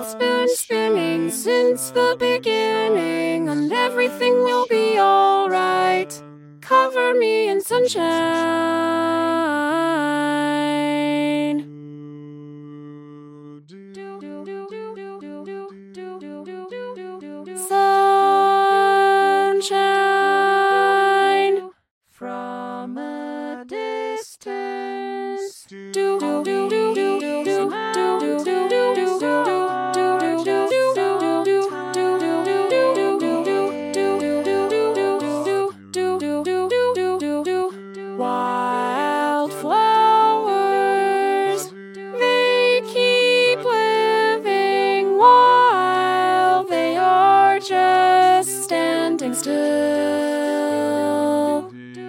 world's been spinning since the beginning, and everything will be alright. Cover me in sunshine. Sunshine from a distance. Wildflowers, they keep living while they are just standing still.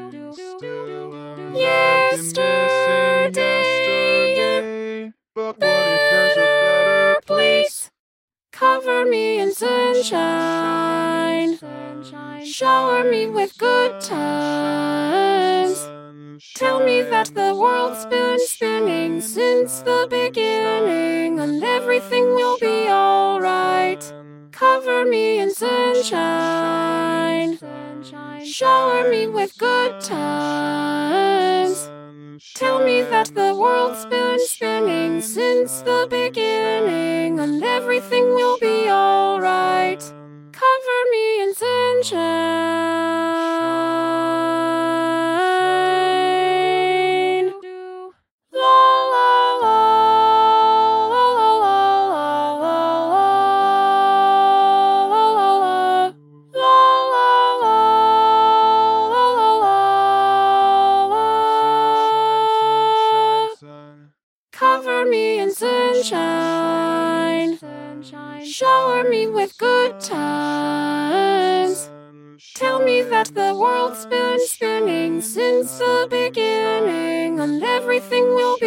Yesterday, but there's a better place. Cover me in sunshine. Shower me with good times. Tell me that the world's been spinning since the beginning, and everything will be alright. Cover me in sunshine. Shower me with good times. Tell me that the world's been spinning since the beginning, and everything will be alright. Cover me in sunshine. La la la la la la la la. Cover me in sunshine. Shower me with good times. Tell me that the world's been spinning since the beginning, and everything will be